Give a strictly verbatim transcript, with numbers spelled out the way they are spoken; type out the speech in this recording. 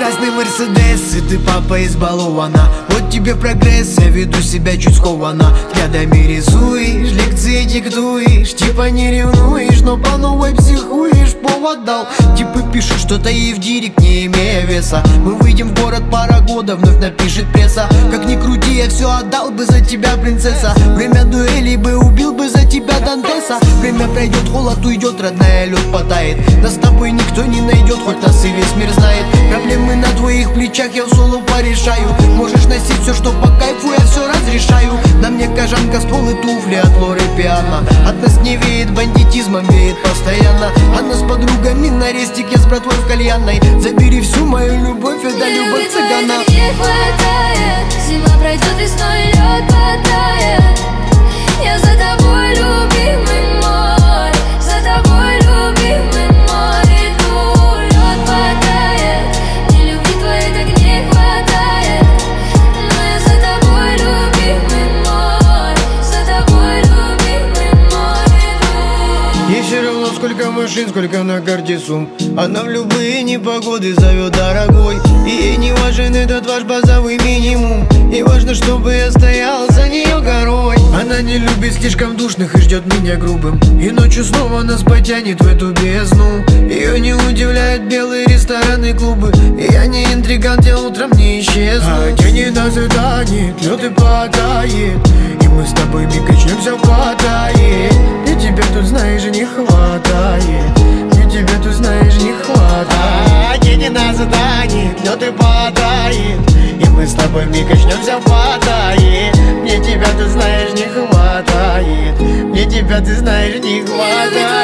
Красный Мерседес, и ты папа избалована. Вот тебе прогресс, я веду себя чуть скованно. Взглядами рисуешь, лекции диктуешь, типа не ревнуешь, но по новой психуешь. Повод дал, типа пишут что-то и в директ, не имея веса. Мы выйдем в город, пара года, вновь напишет пресса. Как ни крути, я все отдал бы за тебя, принцесса. Время дуэлей бы убил бы за тебя, Дантеса. Время пройдет, холод уйдет, родная, лед потает. Да с тобой никто не найдет, хоть нас и весь мир знает. Проблемы на твоих плечах я в соло порешаю. Можешь носить все, что по кайфу, я все разрешаю. На мне кожанка, ствол и туфли от Лоры Пиано. От нас не веет бандитизмом, веет постоянно. Она с подругами на рестике, с братвой в кальянной. Забери всю мою любовь, это любовь цыгана. Не хватает, зима пройдет, весной лед потает. Я за тобой, любимый мой, за тобой, любимый мой, иду. Лед потает, и любви твоей так не хватает. Но я за тобой, любимый мой, за тобой, любимый мой, иду. Ей все равно, сколько машин, сколько на карте сумм. Она в любые непогоды зовет дорогой. И ей не важен этот ваш базовый минимум. И важно, чтобы я стоял за нее горой. Она не любит слишком душных и ждет меня грубым. И ночью снова нас потянет в эту бездну. Ее не удивляют белые рестораны, клубы. И я не интригант, я утром не исчезну. А тени нас и танет, лед и потает. И мы с тобой микачнемся в Паттайе. Мне тебя тут, знаешь, не хватает. Мне тебя тут, знаешь, не хватает. А тени нас и танет, лед и потает. И мы с тобой микачнемся в Паттайе. Мне тебя, ты знаешь, не хватает. Мне тебя, ты знаешь, не хватает.